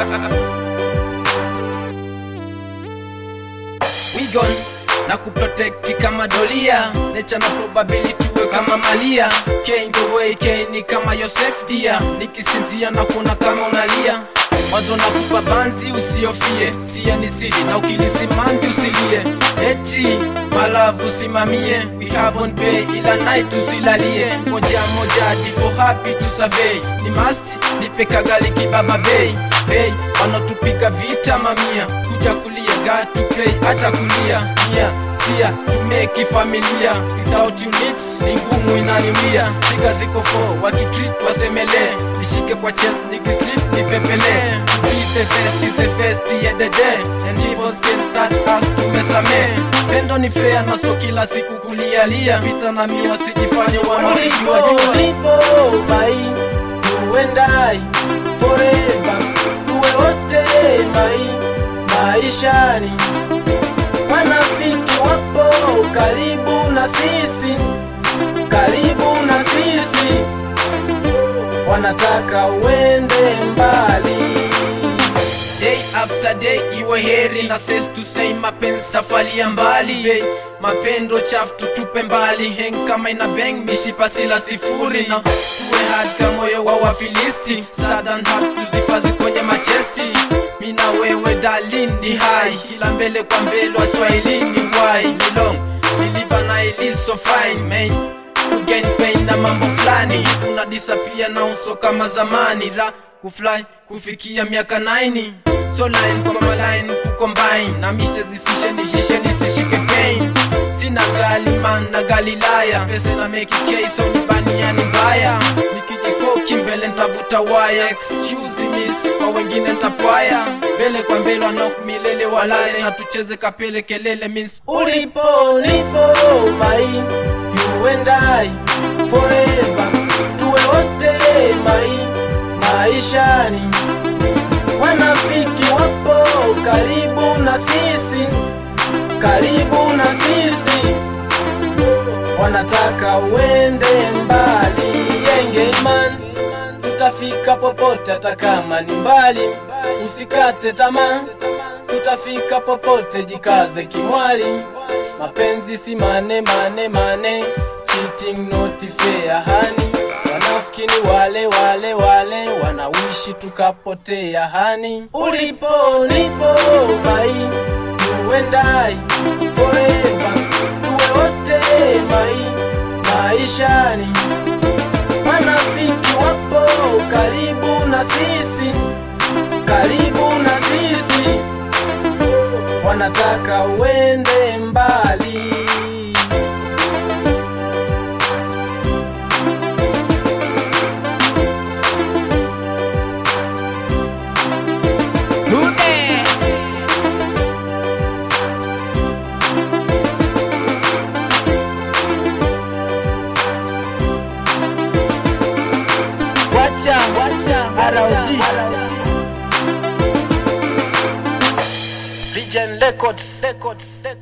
We gone na kuprotect kama dolia, nature na probability we kama malia. K the way K ni kama Yosef dia, nikisinzia na kuona kama unalia. Mwanzo na kupa banzi usiofie, siya ni siri na ukilisimanzi usilie. Eti malavu simamie, we have on pay ila night usilalie. Moja for happy to survey, ni must nipe kagali kibaba bay. Hey, wanatupiga vita mamia, kuja kulia got to play, acha kulia. Nia, siya, tumeki familia, without units, ni ngumu inaniwia. Piga ziko 4, wakitreat wasemele, nishike kwa chest, nikislip, nipepele. Be the best, yeah the day, and evils can touch us, tumesame. Pendo ni fair na so kila siku kulialia, pita na miwa sijifanye wanakijua jua. Ulipo, bai, you and I, forever, tuwe wote maishani. Wanafiki wapo karibu na sisi, karibu na sisi, wanataka uende mbali. Day after day iwe heri na says to say mapenzi safari ya mbali. Hey, mapendo chafu tutupe mbali, hang kama ina bang mishipa sila sifuri. Na tuwe hard kama moyo wa wafilisti, sad and hard tuzifazi kwenye machesti. Mina wewe darling ni high, kila mbele kwa mbele wa Swahili ni why. Ni long, niliva na ili so fine man, ugain pain na mambo flani. Una disappear na uso kama zamani. Ra kufly kufikia miaka 9, so line kwa line kucombine. Na mise zisishe nisishike pain. Sina gali man na Galilaya, pesa na make case so nibani yani mbaya. Nikijikoki mbele ntavuta wire, excuse me kwa wengine ntapwaya. Mbele kwa mbele wanok milele walale, hatucheze kapele kelele means ulipo nipo mai, you and I, forever, tuwe wote maishani. Wanafiki wapo karibu na sisi, karibu na sisi, wanataka uende mbali. Yenge man, tutafika popote hata kama ni mbali. Usikate tamaa, tutafika popote, jikaze kimwali. Mapenzi si mane, cheating not fair honey. Wanafiki ni wale wanawishi tukapotea hani. Ulipo nipo bai, you and I, forever, tuwe wote maishani. Wanafiki wapo karibu na sisi, karibu na sisi, wanataka uende mbali. Wacha ROG Region Records.